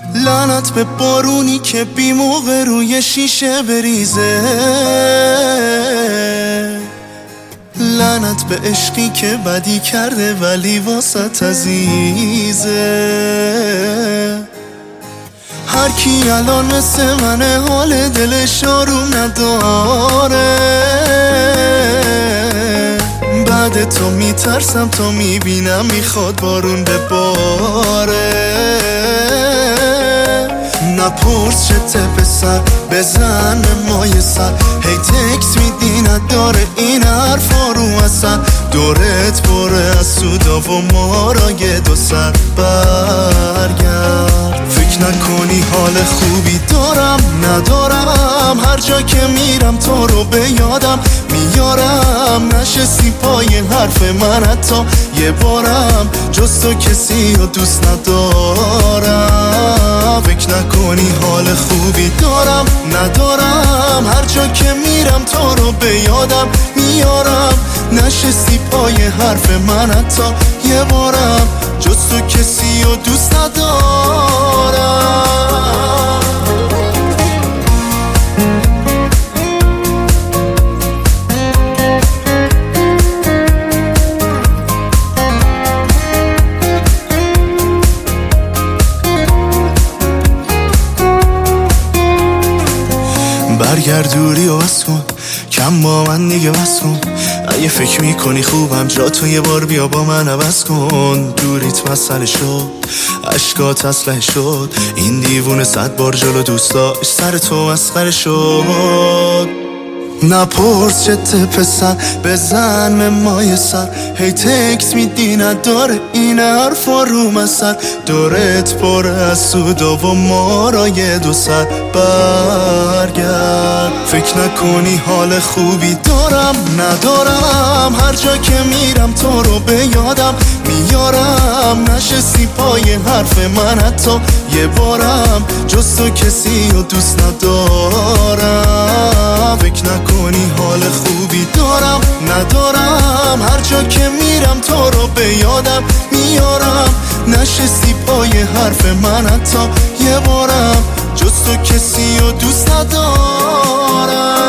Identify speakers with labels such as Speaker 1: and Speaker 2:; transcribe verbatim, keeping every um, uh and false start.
Speaker 1: لعنت به بارونی که بی موقع روی شیشه بریزه، لعنت به عشقی که بدی کرده ولی واسط عزیزه. هر کی الان مثل منه حال دلش آروم نداره، بعد تو میترسم تا میبینم میخواد بارون بباره. نپرس چته پسر بزن به مای سر، هی تکس میدی نداره این حرفا رو اصلا. دورت بره از سودا و ما را یه دو سر برگرد. فکر نکنی حال خوبی دارم ندارم، هر جا که میرم تو رو به یادم میارم. نشستی پای حرف من حتی یه بارم، جز تو کسی رو دوست ندارم. فکر نکنی حال خوبی دارم ندارم، هر جا که میرم تو رو به یادم میارم. نشستی پای حرف من حتی یه بارم، جز تو کسی رو دوست ندارم. برگرد دوری و بس کن، کم با من دیگه بس کن. اگه فکر میکنی خوبم جا تو یه بار بیا با من عوض کن. دوریت مسئله شد، عشقات اسلحه شد، این دیوونه صد بار جلو دوست داشت سر تو مسخره شد. نپرس چته پسر بزن به مای سر، هی تکس میدی نداره این حرفا رو مسر. دورت پر از سودا و ما را یه دو سر برگرد. فکر نکنی حال خوبی دارم ندارم، هر جا که میرم تو رو به یادم میارم. نشستی پای حرف من حتی یه بارم، جز تو کسی رو دوست ندارم. فکر نکنی حال خوبی دارم ندارم، هر جا که میرم تو رو به یادم میارم. نشستی پای حرف من حتی یه بارم، جز تو کسی رو دوست ندارم.